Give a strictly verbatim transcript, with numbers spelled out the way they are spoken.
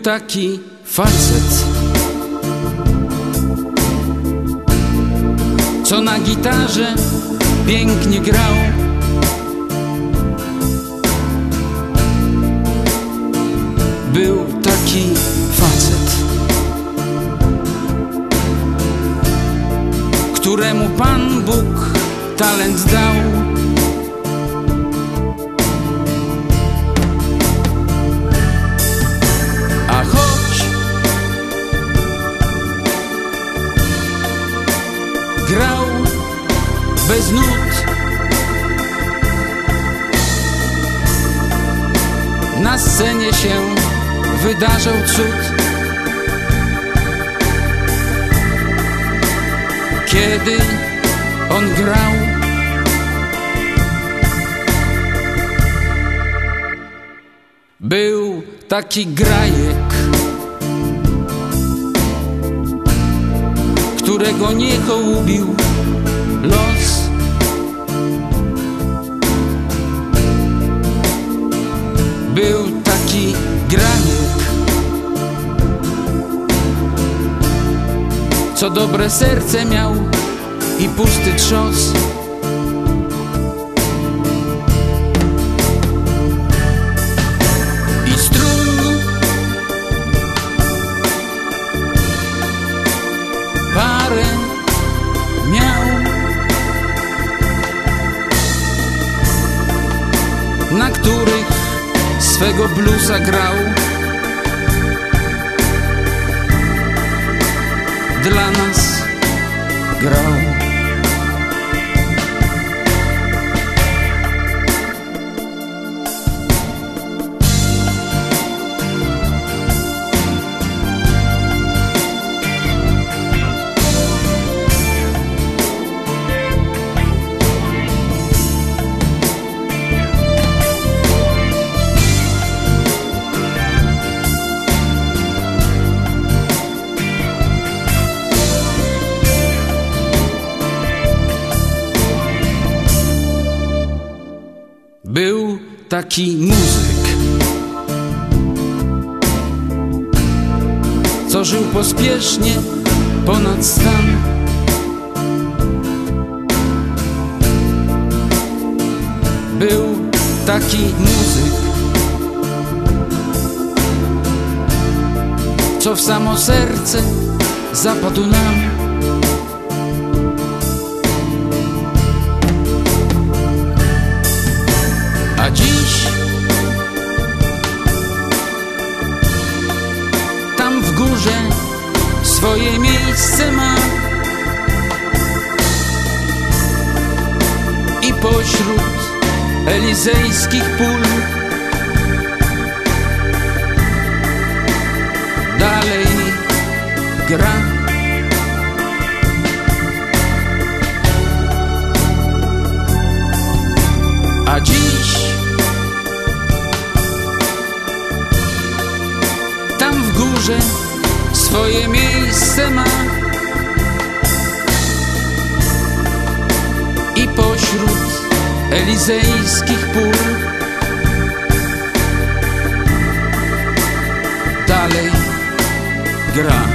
taki facet, co na gitarze pięknie grał. Był taki facet, któremu Pan Bóg talent dał. A choć grał bez nut, na scenie się wydarzał cud. Kiedy on grał, był taki grajek, którego nie hołubił los. Był taki grajek, co dobre serce miał i pusty trzos. I strun parę miał, na których swego bluesa grał. Dla nas grał. Był taki muzyk, co żył pospiesznie ponad stan. Był taki muzyk, co w samo serce zapadł nam. A dziś tam w górze swoje miejsce ma i pośród elizejskich pól dalej gra. A dziś tam w górze swoje miejsce ma i pośród elizejskich pól dalej gra.